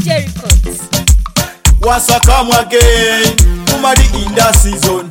DJ Records. Once I come again, Kumadi in the season.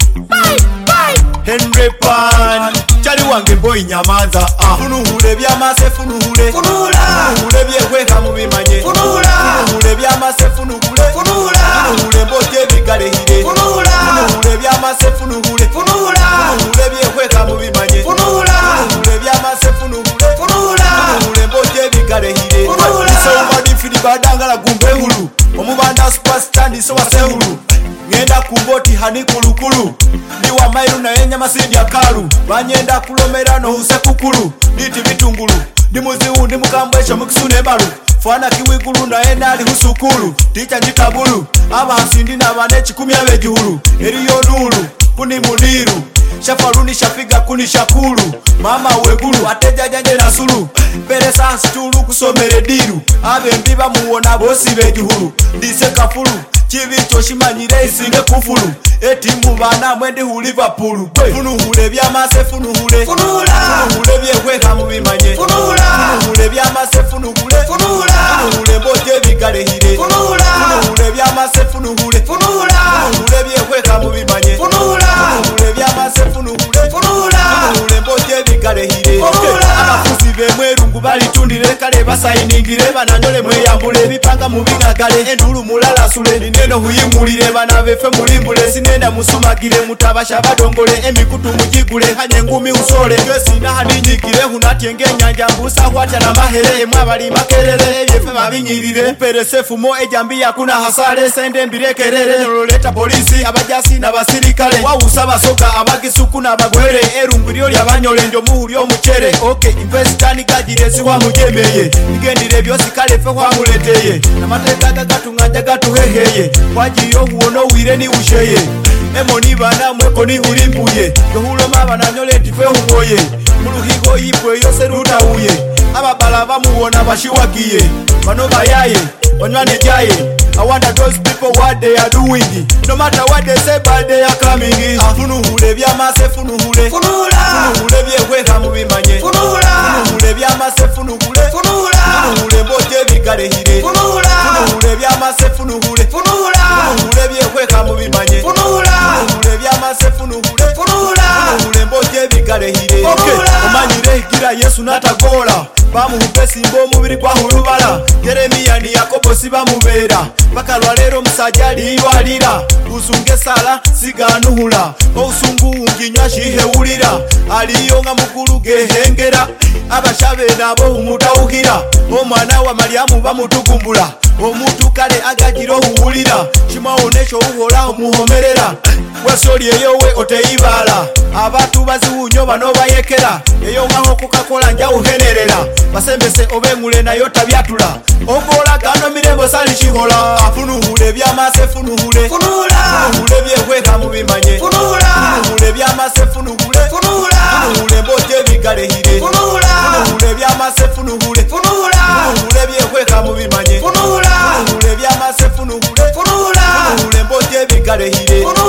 Bye. Henry Pan, Chali wange boy nyamaza. Funuhule byamase funuhule. Funuhule byeweka mu bimanye. Funuhule byamase funuhule. Funuhule mbote bigalehire. Funuhule byamase funuhule. Funuhule byeweka mu bimanye. Funuhule byamase funuhule. Funuhule mbote bigalehire. Somebody fili badangala gumbehulu. Omubanda superstar ndi so wasehulu. Ngenda kumboti hani kulukulu. Niwa mairu na enya masindi ya karu. Banyenda kulomera no huse kukulu. Niti vitungulu. Ndi muziu ndi mukambwesha mukisune baru. Fwana kiwikulu na ena ali husukulu. Ticha njikabulu. Aba hasindi na banechi kumi ya vejihulu. Eriyo nulu, kuni muniru. Shafaruni shafiga kuni shakulu. Mama wegulu, ateja janje na sulu. Pere sansi tulu kusomere diru. Abe mbiba muona bosi vejihulu. Dise kafulu. Chivi choshimanyire isinge kufulu. Eti mubana mwende hu Liverpool. Funuhule byamase funuhule. Funuhule byeweka mu bimanye. Funuhule byamase funuhule. Funuhule mbote bigalehire. Funuhule byamase funuhule. Funuhule byeweka mu bimanye. Funuhule byamase funuhule. Funuhule mbote bigalehire. Abafuzi bemwerungu balitundire kale basayiningire bananyole mweyambule bipanga mu bigagale endulu mulala sule neno huyimulire bana befe mulimbule sinenda musumagire mutabasha badongole emikutu mujigule hanye ngumi usole yosina haninyigire hunatyenge nyanja mbusa hwata na mahere mwabali makerere ebyefe babinyirire peresefu mo ejambi yakuna hasale sende mbirekerere nololeta polisi abajasi na basirikale wawusa basoka abagisuku na bagwere erungulyo lyabanyole njo muhulyo muchere okay investani gajire siwa mujemeye igendire byosi kale fe kwa muleteye namateka gatunganja gatuheheye kwajiyo huono wire ni usheye emoni bana mweko ni ulimbuye yohulo mabana nyole tife humoye muluhigo yipwe yose rutauye ababala bamuwona bashiwagiye bano bayaye banywane jaye I wonder those people what they are doing. No matter what they say but they are coming. Funuhule byamase funuhule. Funuhule byeweka mu bimanye. Funuhule byamase funuhule. Funuhule mbote bigalehire. Funuhule byamase funuhule. Funuhule byeweka mu bimanye. Funuhule byamase funuhule. Funuhule mbote bigalehire. Omanyire gira Yesu natagola. Bamuhupe simbo mubiri kwa hurubala. Yeremiya ni Yakobo sibamubera. Bakalwa lero musajali iwalira. Usunge sala siganuhula. Osungu unginywa shihewulira. Aliyo nga mukulu gehengera. Abashabe nabo umutawukira. Omwana wa Mariamu bamutukumbula. Omuntu kale agajiro huwulira. Shimaonesho uhola umuhomerera. Wasoli eyowe oteibala. Abatu baziwunyo bano bayekera. Eyo ngaho kukakola nja uhenerera. Basembese obengule na yota byatula. Ogola gano mirembo sali shihola. Funuhule byamase funuhule. Funuhule byeweka mu bimanye. Funuhule byamase funuhule. Funuhule mbote bigalehire. Funuhule byamase funuhule. Funuhule byeweka mu bimanye. Funuhule byamase funuhule. Funuhule mbote bigalehire.